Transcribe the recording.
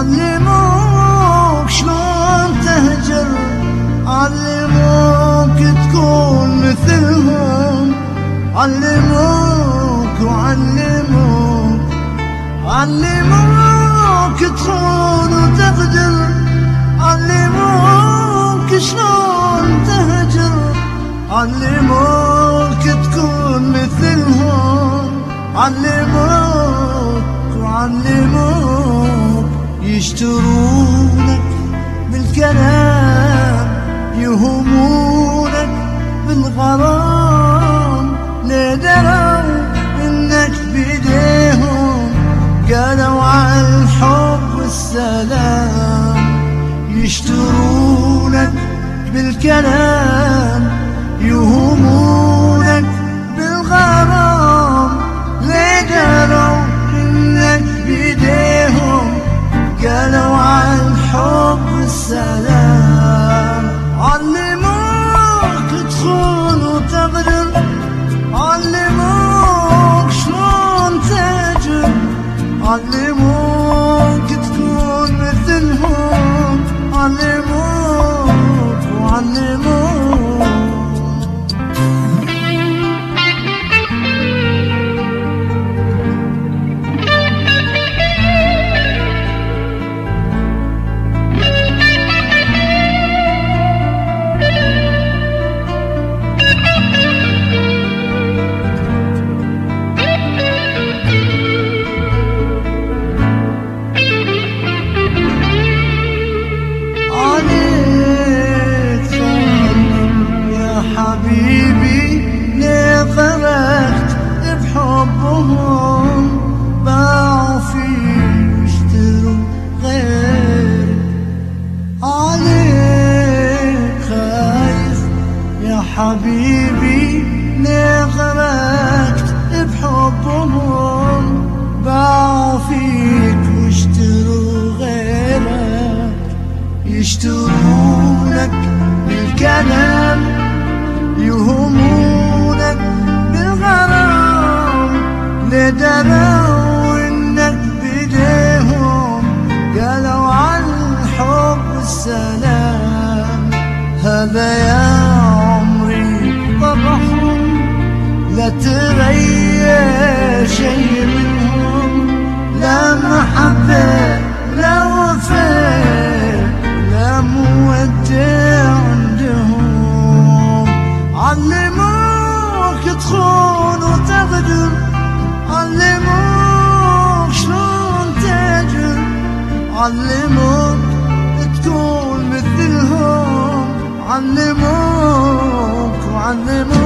علموك شلون تهجر، علموك تكون مثلهم، علموك وعلموك، علموك تخون وتغدر، علموك شلون تهجر، علموك تكون مثلهم، علموك وعلموك. يشترونك بالكلام، يهمونك بالغرام، لدروا انك بيديهم قالوا عالحب والسلام. يشترونك بالكلام، يهمونك بالغرام، لدروا انك بيديهم قالوا عالحب والسلام. علموك تخون وتغدر، علموك شلون تهجر، علموك تكون مثلهم، علموك وعلموك. حبيبي ليه غرقت بحبهم، باعوا فيك واشتروا غيرك، عليك خايف يا حبيبي ليه غرقت بحبهم، باعوا فيك واشتروا غيرك. يشترونك بالكلام، يهمونك بالغرام، لدروا انك بيديهم قالوا عالحب والسلام. هذا يا عمري طبعهم، لا تغير شي منهم، لا محبة لا وفاء لا مودة عندهم. علموك تخون وتغدر، علموك شلون تهجر، علموك تكون مثلهم، علموك وعلموك.